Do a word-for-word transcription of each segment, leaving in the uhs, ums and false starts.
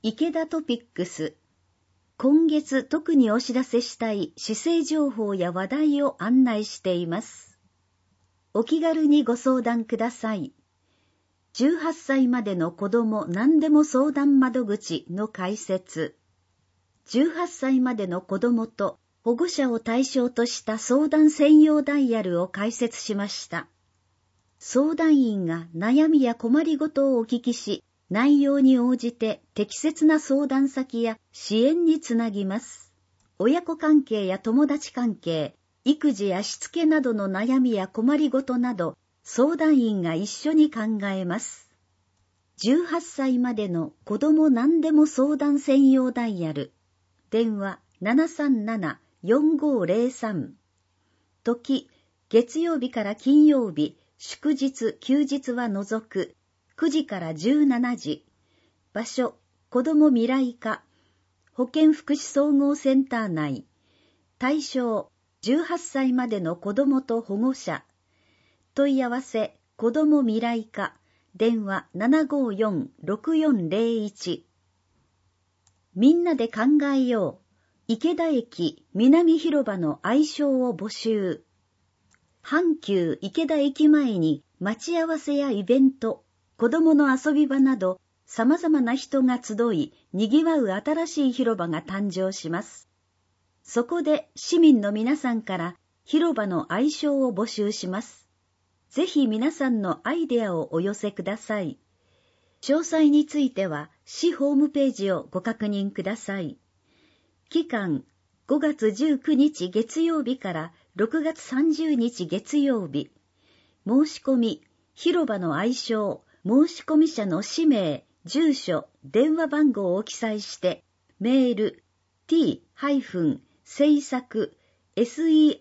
池田トピックス。今月特にお知らせしたい市政情報や話題を案内しています。お気軽にご相談ください。じゅうはっさいまでの子ども何でも相談窓口の開設。じゅうはっさいまでの子どもと保護者を対象とした相談専用ダイヤルを開設しました。相談員が悩みや困りごとをお聞きし、内容に応じて適切な相談先や支援につなぎます。親子関係や友達関係、育児やしつけなどの悩みや困りごとなど、相談員が一緒に考えます。じゅうはっさいまでの子ども何でも相談専用ダイヤル。電話 ななさんななよんごーぜろさん。時、月曜日から金曜日、祝日、休日は除く。くじからじゅうしちじ。場所、子ども未来課、保健福祉総合センター内。対象、じゅうはっさいまでの子どもと保護者。問い合わせ、子ども未来課、電話 ななごーよんろくよんぜろいち。みんなで考えよう。池田駅南広場の愛称を募集。阪急池田駅前に待ち合わせやイベント、子どもの遊び場など、様々な人が集い、賑わう新しい広場が誕生します。そこで市民の皆さんから広場の愛称を募集します。ぜひ皆さんのアイデアをお寄せください。詳細については市ホームページをご確認ください。期間、ごがつじゅうくにち月曜日からろくがつさんじゅうにち月曜日。申し込み、広場の愛称、申し込み者の氏名、住所、電話番号を記載して、メール、t- 制作、seisaku、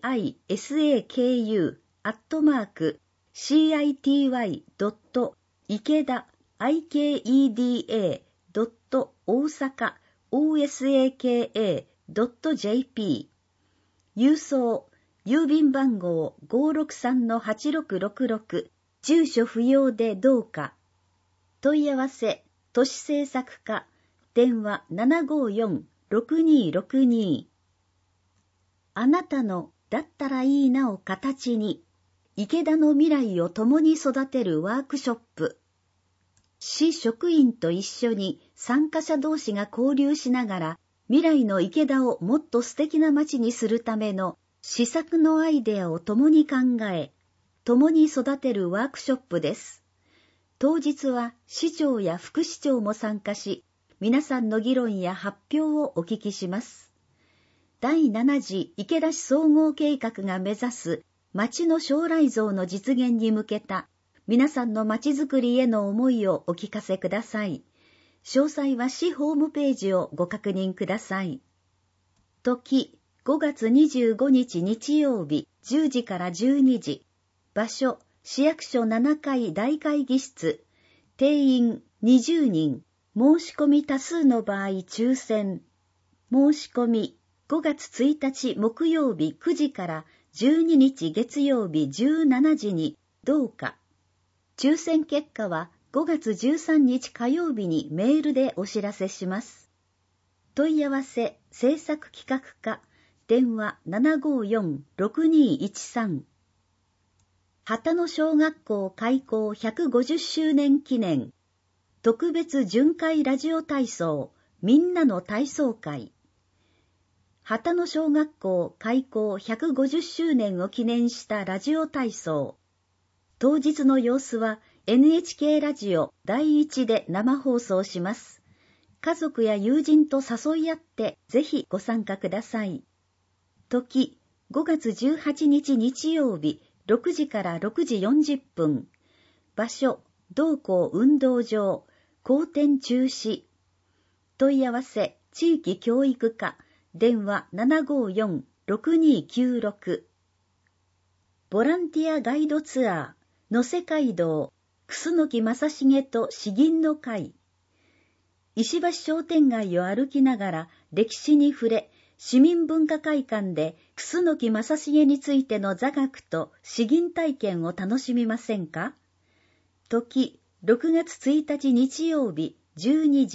アットマーク、city.ikeda、ikeda.osaka、osaka.jp。郵送、郵便番号 ごーろくさんのはちろくろくろく、住所不要でどうか。問い合わせ、都市政策課、電話 ななごーよんろくにーろくにー。あなたのだったらいいなを形に、池田の未来を共に育てるワークショップ。市職員と一緒に参加者同士が交流しながら、未来の池田をもっと素敵な街にするための施策のアイデアを共に考え、共に育てるワークショップです。当日は市長や副市長も参加し、皆さんの議論や発表をお聞きします。だいなな次池田市総合計画が目指す街の将来像の実現に向けた皆さんの街づくりへの思いをお聞かせください。詳細は市ホームページをご確認ください。時、ごがつにじゅうごにち日曜日じゅうじからじゅうにじ。場所、市役所ななかい大会議室。定員にじゅうにん。申し込み多数の場合抽選。申し込みごがつついたち木曜日くじからじゅうににち月曜日じゅうしちじにどうか。抽選結果はごがつじゅうさんにち火曜日にメールでお知らせします。問い合わせ、制作企画課、電話 ななごーよんろくにーいちさん。旗野小学校開校ひゃくごじゅっしゅうねん記念、特別巡回ラジオ体操、みんなの体操会。旗野小学校開校ひゃくごじゅっしゅうねんを記念したラジオ体操。当日の様子は エヌエイチケー ラジオだいいちで生放送します。家族や友人と誘い合ってぜひご参加ください。時、ごがつじゅうはちにち日曜日ろくじからろくじよんじゅっぷん。場所、同校運動場、後転中止。問い合わせ、地域教育課、電話 ななごーよんろくにーきゅうろく。ボランティアガイドツアー、野瀬街道、楠木正成と詩吟の会。石橋商店街を歩きながら歴史に触れ、市民文化会館で楠木正成についての座学と詩吟体験を楽しみませんか？時、ろくがつついたち日曜日じゅうにじ、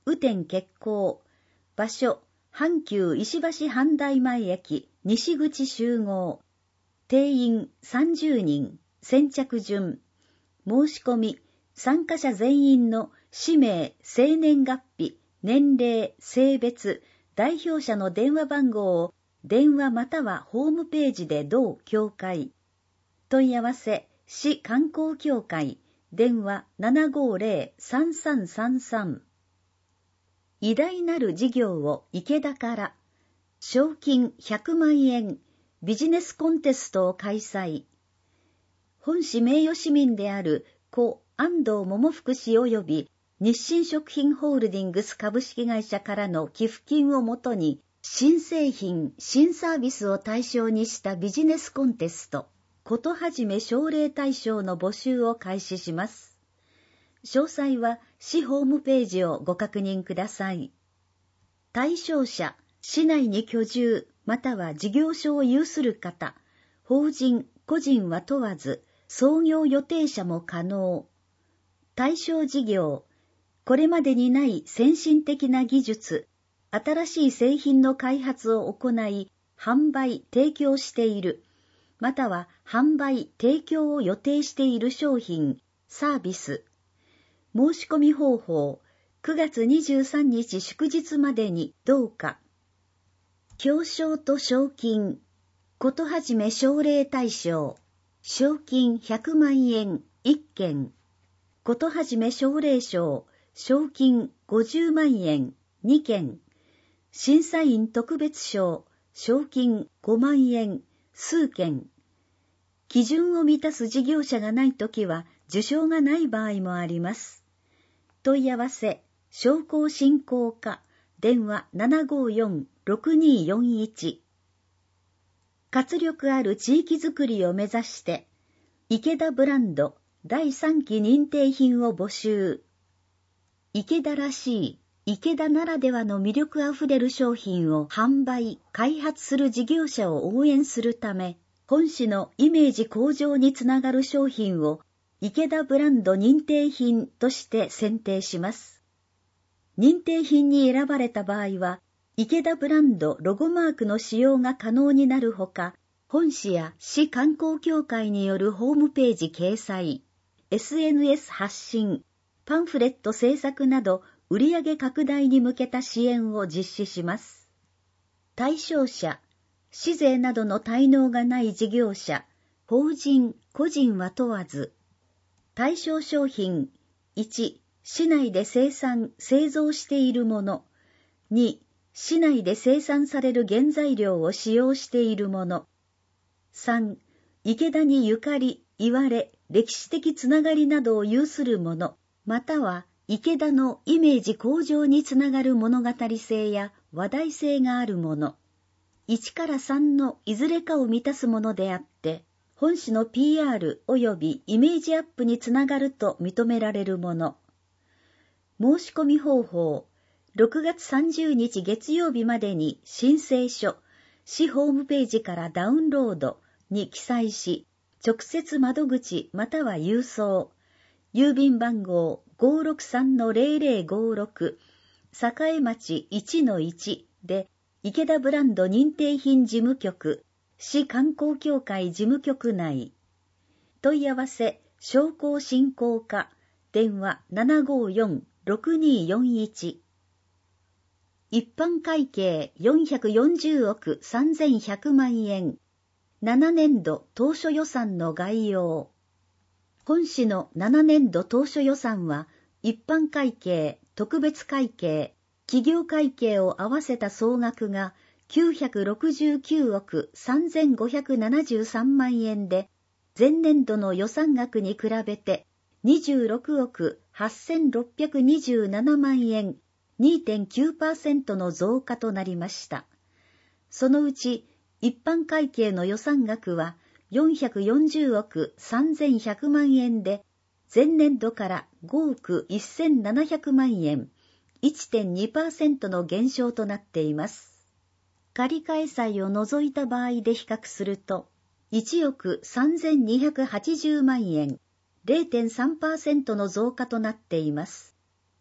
雨天決行。場所、阪急石橋阪大前駅、西口集合。定員さんじゅうにん。先着順。申し込み、参加者全員の氏名、生年月日、年齢、性別、代表者の電話番号を電話またはホームページで同協会。問い合わせ、市観光協会、電話 ななごぜろ さんさんさんさん。偉大なる事業を池田から、賞金ひゃくまんえん、ビジネスコンテストを開催。本市名誉市民である故安藤桃福氏及び日清食品ホールディングス株式会社からの寄付金をもとに、新製品、新サービスを対象にしたビジネスコンテスト、ことはじめ奨励大賞の募集を開始します。詳細は市ホームページをご確認ください。対象者、市内に居住、または事業所を有する方、法人、個人は問わず、創業予定者も可能。対象事業、これまでにない先進的な技術、新しい製品の開発を行い、販売、提供している、または販売、提供を予定している商品、サービス。申し込み方法、くがつにじゅうさんにち祝日までにどうか。表彰と賞金、ことはじめ奨励大賞、賞金ひゃくまんえんいっけん、ことはじめ奨励賞、賞金ごじゅうまんえんにけん、審査員特別賞、賞金ごまんえん数件。基準を満たす事業者がないときは受賞がない場合もあります。問い合わせ、商工振興課、電話 ななごよん ろくによんいち。活力ある地域づくりを目指して、池田ブランドだいさんき認定品を募集。池田らしい、池田ならではの魅力あふれる商品を販売、開発する事業者を応援するため、本市のイメージ向上につながる商品を池田ブランド認定品として選定します。認定品に選ばれた場合は、池田ブランドロゴマークの使用が可能になるほか、本市や市観光協会によるホームページ掲載、エスエヌエス 発信、パンフレット制作など売上拡大に向けた支援を実施します。対象者、市税などの滞納がない事業者、法人、個人は問わず。対象商品、いち、市内で生産、製造しているもの。に、市内で生産される原材料を使用しているもの。さん、池田にゆかり、いわれ、歴史的つながりなどを有するもの、または池田のイメージ向上につながる物語性や話題性があるもの。いちからさんのいずれかを満たすものであって、本市の ピーアール 及びイメージアップにつながると認められるもの。申し込み方法、ろくがつさんじゅうにち月曜日までに申請書、市ホームページからダウンロードに記載し、直接窓口または郵送、郵便番号 ごーろくさんのぜろぜろごーろく、栄町 いちのいち で、池田ブランド認定品事務局、市観光協会事務局内。問い合わせ、商工振興課、電話 ななごよん ろくによんいち。一般会計よんひゃくよんじゅうおくさんぜんひゃくまんえん。ななねんど当初予算の概要。本市のななねんど当初予算は、一般会計、特別会計、企業会計を合わせた総額がきゅうひゃくろくじゅうきゅうおくさんぜんごひゃくななじゅうさんまんえんで、前年度の予算額に比べてにじゅうろくおくはっせんろっぴゃくにじゅうななまんえん、にてんきゅうパーセント の増加となりました。そのうち、一般会計の予算額はよんひゃくよんじゅうおくさんぜんひゃくまんえんで、前年度からごおくせんななひゃくまんえん、いってんにパーセント の減少となっています。借換債を除いた場合で比較すると、いちおくさんぜんにひゃくはちじゅうまんえん、れいてんさんパーセント の増加となっています。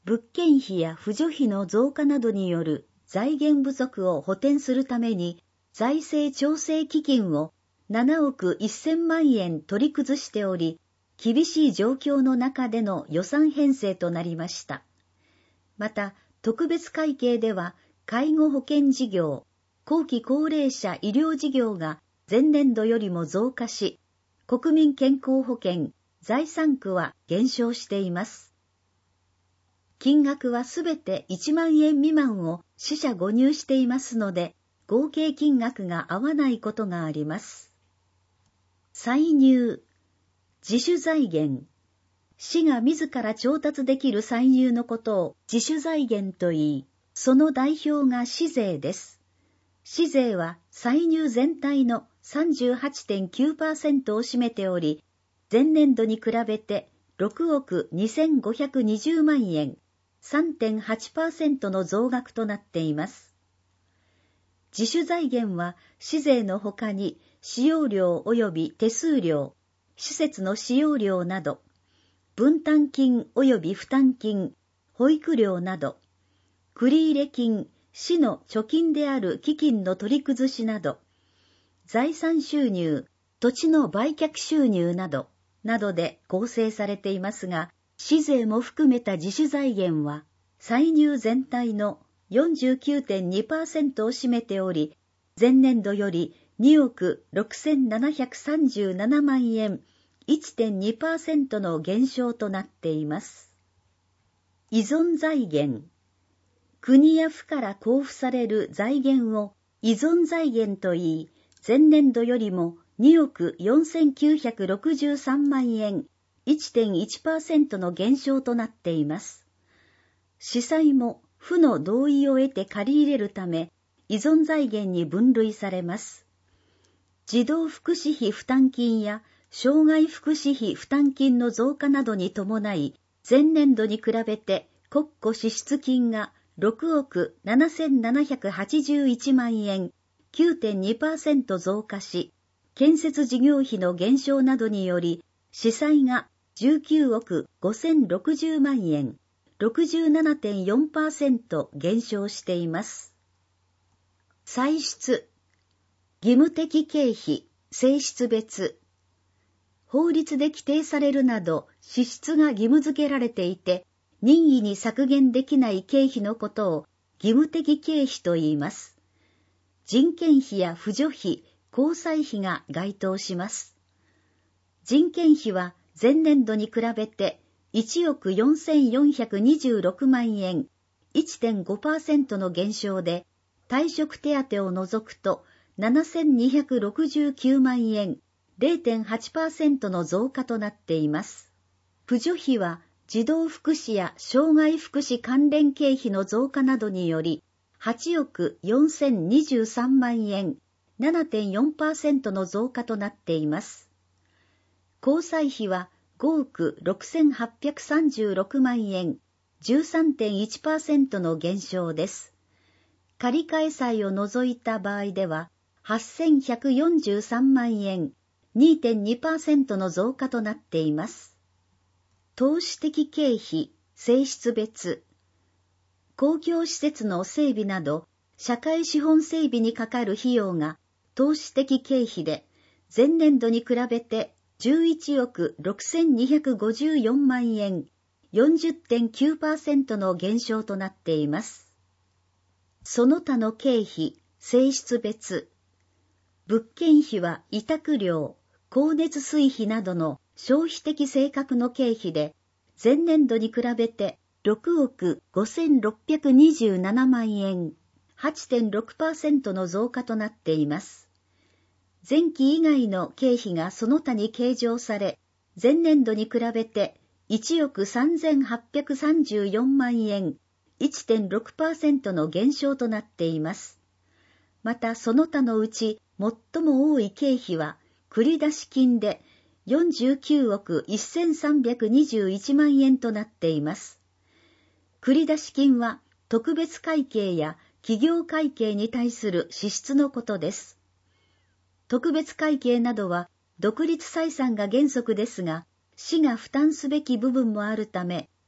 物件費や扶助費の増加などによる財源不足を補填するために、財政調整基金をななおくせんまんえん取り崩しており、厳しい状況の中での予算編成となりました。また、特別会計では、介護保険事業、後期高齢者医療事業が前年度よりも増加し、国民健康保険、財産区は減少しています。金額はすべていちまんえん未満を四捨五入していますので、合計金額が合わないことがあります。歳入、自主財源。市が自ら調達できる歳入のことを自主財源と言い、その代表が市税です。市税は歳入全体の さんじゅうはちてんきゅうパーセント を占めており、前年度に比べてろくおくにせんごひゃくにじゅうまんえん、さんてんはちパーセント の増額となっています。自主財源は市税のほかに使用料及び手数料、施設の使用料など、分担金及び負担金、保育料など、繰入金、市の貯金である基金の取り崩しなど、財産収入、土地の売却収入など、などで構成されていますが、市税も含めた自主財源は、歳入全体の よんじゅうきゅうてんにパーセント を占めており、前年度よりにおくろくせんななひゃくさんじゅうななまんえん、いってんにパーセント の減少となっています。依存財源。国や府から交付される財源を依存財源と言い、前年度よりもにおくよんせんきゅうひゃくろくじゅうさんまんえん、いってんいちパーセント の減少となっています。司祭も府の同意を得て借り入れるため、依存財源に分類されます。児童福祉費負担金や障害福祉費負担金の増加などに伴い、前年度に比べて国庫支出金がろくおくななせんななひゃくはちじゅういちまんえん、きゅうてんにパーセント 増加し、建設事業費の減少などにより、司祭がじゅうきゅうおくごせんろくじゅうまんえん、ろくじゅうななてんよんパーセント 減少しています。歳出、義務的経費、性質別。法律で規定されるなど支出が義務付けられていて、任意に削減できない経費のことを義務的経費と言います。人件費や扶助費、交際費が該当します。人件費は前年度に比べていちおくよんせんよんひゃくにじゅうろくまんえん、いってんごパーセント の減少で、退職手当を除くとななせんにひゃくろくじゅうきゅうまんえん、れいてんはちパーセント の増加となっています。扶助費は児童福祉や障害福祉関連経費の増加などにより、はちおくよんせんにじゅうさんまんえん、ななてんよんパーセント の増加となっています。交際費はごおくろくせんはっぴゃくさんじゅうろくまんえん、じゅうさんてんいちパーセント の減少です。借換債を除いた場合では、はっせんひゃくよんじゅうさんまんえん、にてんにパーセント の増加となっています。投資的経費、性質別。公共施設の整備など、社会資本整備にかかる費用が投資的経費で、前年度に比べてじゅういちおくろくせんにひゃくごじゅうよんまんえん、よんじゅってんきゅうパーセント の減少となっています。その他の経費、性質別。物件費は委託料、光熱水費などの消費的性格の経費で、前年度に比べてろくおくごせんろっぴゃくにじゅうななまんえん、はちてんろくパーセント の増加となっています。前期以外の経費がその他に計上され、前年度に比べていちおくさんぜんはっぴゃくさんじゅうよんまんえん、いってんろくパーセント の減少となっています。またその他のうち最も多い経費は、繰出金でよんじゅうきゅうおくせんさんびゃくにじゅういちまんえんとなっています。繰出金は特別会計や企業会計に対する支出のことです。特別会計などは独立採算が原則ですが、市が負担すべき部分もあるため、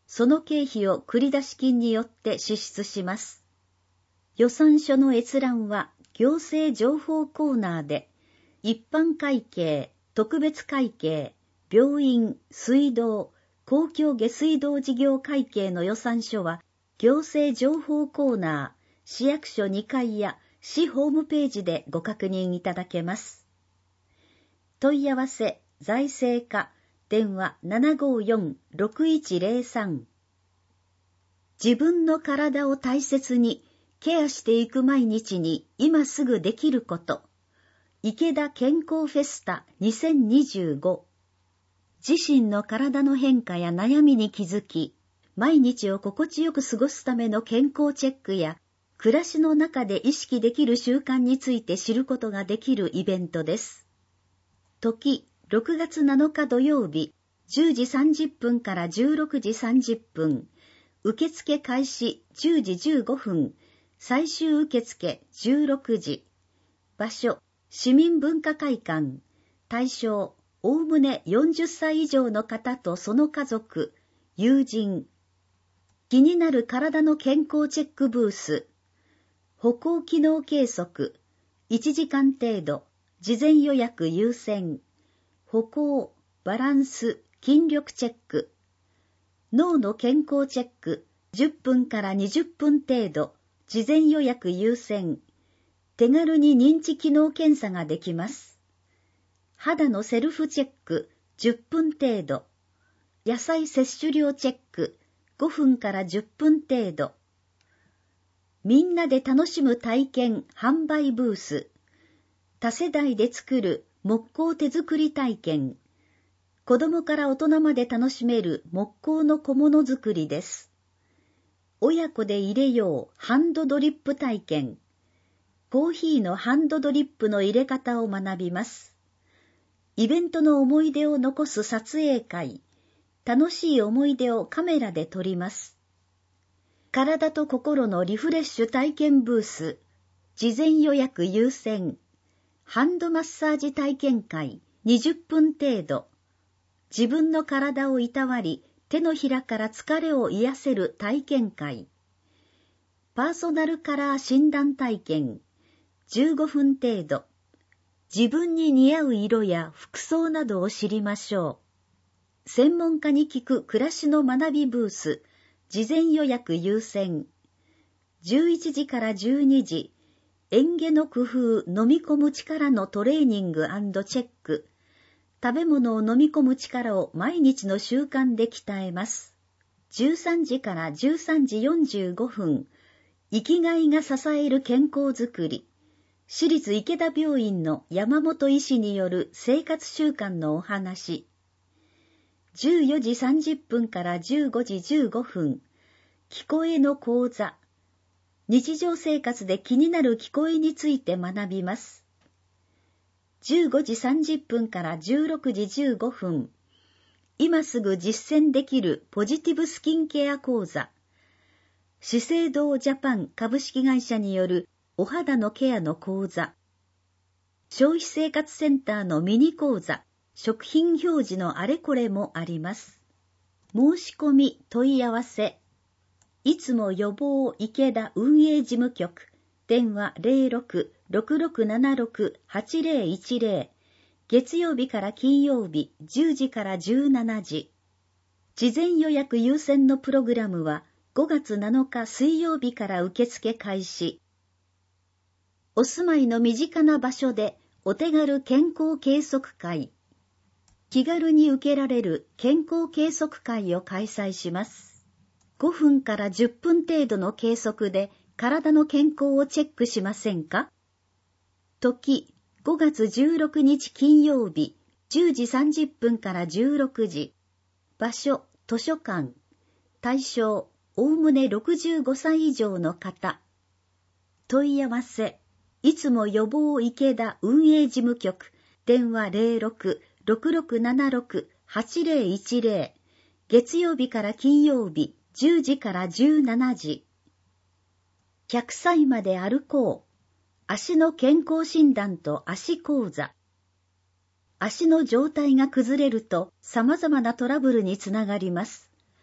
その経費を繰出金によって支出します。予算書の閲覧は行政情報コーナーで、一般会計、特別会計、病院、水道、公共下水道事業会計の予算書は、行政情報コーナー、市役所にかいや市ホームページでご確認いただけます。問い合わせ、財政課、電話 ななごよん ろくいちゼロさん。自分の体を大切にケアしていく毎日に今すぐできること。池田健康フェスタにせんにじゅうご。自身の体の変化や悩みに気づき、毎日を心地よく過ごすための健康チェックや、暮らしの中で意識できる習慣について知ることができるイベントです。時、ろくがつなのか土曜日、じゅうじさんじゅっぷんからじゅうろくじさんじゅっぷん、受付開始じゅうじじゅうごふん、最終受付じゅうろくじ。場所、市民文化会館。対象、おおむねよんじゅっさい以上の方とその家族、友人。気になる体の健康チェックブース。歩行機能計測。いちじかん程度。事前予約優先。歩行、バランス、筋力チェック。脳の健康チェック。じゅっぷんからにじゅっぷん程度。事前予約優先。手軽に認知機能検査ができます。肌のセルフチェック。じゅっぷん程度。野菜摂取量チェック。ごふんからじゅっぷん程度。みんなで楽しむ体験販売ブース。多世代で作る木工手作り体験。子供から大人まで楽しめる木工の小物作りです。親子で入れようハンドドリップ体験。コーヒーのハンドドリップの入れ方を学びます。イベントの思い出を残す撮影会。楽しい思い出をカメラで撮ります。体と心のリフレッシュ体験ブース。事前予約優先。ハンドマッサージ体験会にじゅっぷん程度。自分の体をいたわり、手のひらから疲れを癒せる体験会。パーソナルカラー診断体験。じゅうごふん程度。自分に似合う色や服装などを知りましょう。専門家に聞く暮らしの学びブース。事前予約優先。じゅういちじからじゅうにじ。嚥下の工夫飲み込む力のトレーニング&チェック。食べ物を飲み込む力を毎日の習慣で鍛えます。じゅうさんじからじゅうさんじよんじゅうごふん。生きがいが支える健康づくり。私立池田病院の山本医師による生活習慣のお話。じゅうよじさんじゅっぷんからじゅうごじじゅうごふん。聞こえの講座。日常生活で気になる聞こえについて学びます。じゅうごじさんじゅっぷんからじゅうろくじじゅうごふん。今すぐ実践できるポジティブスキンケア講座。資生堂ジャパン株式会社によるお肌のケアの講座。消費生活センターのミニ講座。食品表示のあれこれもあります。申し込み問い合わせ。いつも予防池田運営事務局。電話 ゼロろく ろくろくななろく はちゼロいちゼロ。月曜日から金曜日じゅうじからじゅうしちじ。事前予約優先のプログラムはごがつなのか水曜日から受付開始。お住まいの身近な場所でお手軽健康計測会。気軽に受けられる健康計測会を開催します。ごふんからじゅっぷん程度の計測で体の健康をチェックしませんか？時、ごがつじゅうろくにち金曜日、じゅうじさんじゅっぷんからじゅうろくじ。場所、図書館。対象、おおむねろくじゅうごさい以上の方。問い合わせ、いつも予防池田運営事務局。電話 ゼロろく ろくろくななろく はちゼロいちゼロ。月曜日から金曜日、じゅうじからじゅうしちじ。ひゃくさいまで歩こう。足の健康診断と足講座。足の状態が崩れると様々なトラブルにつながります。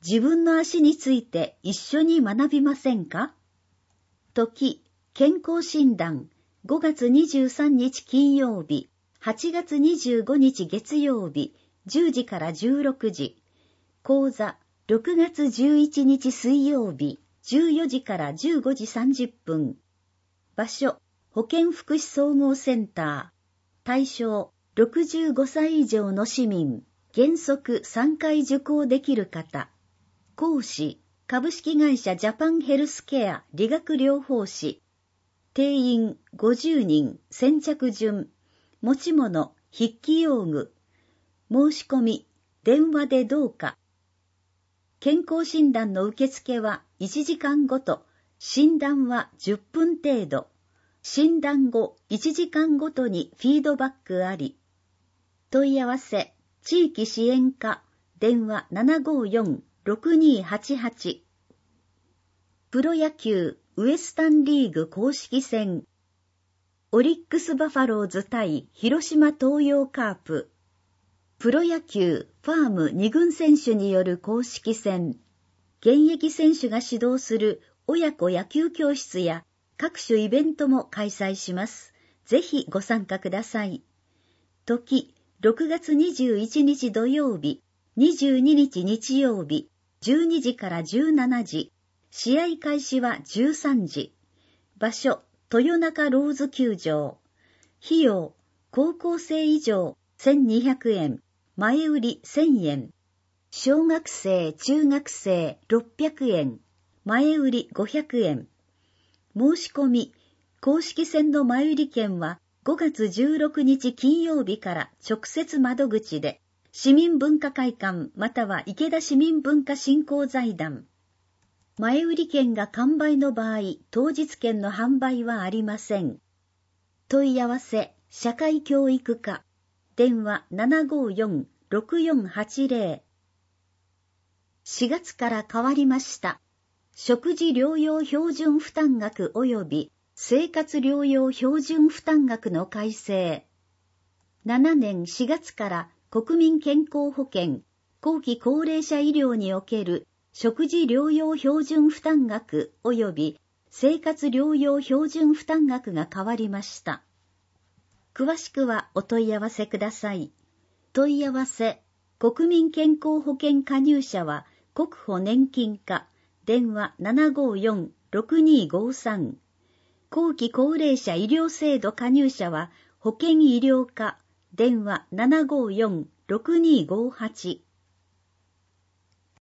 自分の足について一緒に学びませんか？時、健康診断、ごがつにじゅうさんにち金曜日、はちがつにじゅうごにち月曜日、じゅうじからじゅうろくじ。講座、ろくがつじゅういちにち水曜日、じゅうよじからじゅうごじさんじゅっぷん。場所、保健福祉総合センター。対象、ろくじゅうごさい以上の市民、原則さんかい受講できる方。講師、株式会社ジャパンヘルスケア理学療法士。定員ごじゅうにん、先着順。持ち物、筆記用具。申し込み、電話でどうか。健康診断の受付はいちじかんごと、診断はじゅっぷん程度。診断後いちじかんごとにフィードバックあり。問い合わせ、地域支援課、電話 ななごよんろくにはちはち。プロ野球ウエスタンリーグ公式戦。オリックスバファローズ対広島東洋カープ。プロ野球ファームに軍選手による公式戦。現役選手が指導する親子野球教室や各種イベントも開催します。ぜひご参加ください。時、ろくがつにじゅういちにち土曜日、にじゅうににち日曜日、じゅうにじからじゅうしちじ。試合開始はじゅうさんじ。場所、豊中ローズ球場。費用、高校生以上せんにひゃくえん、前売りせんえん。小学生、中学生ろっぴゃくえん、前売りごひゃくえん。申し込み、公式戦の前売り券はごがつじゅうろくにち金曜日から直接窓口で、市民文化会館または池田市民文化振興財団。前売り券が完売の場合、当日券の販売はありません。問い合わせ、社会教育課、電話 ななごよんろくよんはちぜろ。しがつから変わりました。食事療養標準負担額及び生活療養標準負担額の改正。ななねんしがつから国民健康保険、後期高齢者医療における食事療養標準負担額及び生活療養標準負担額が変わりました。詳しくはお問い合わせください。問い合わせ、国民健康保険加入者は国保年金課、電話 ななごよんろくにごさん。後期高齢者医療制度加入者は保険医療課、電話 ななごよんろくにごはち。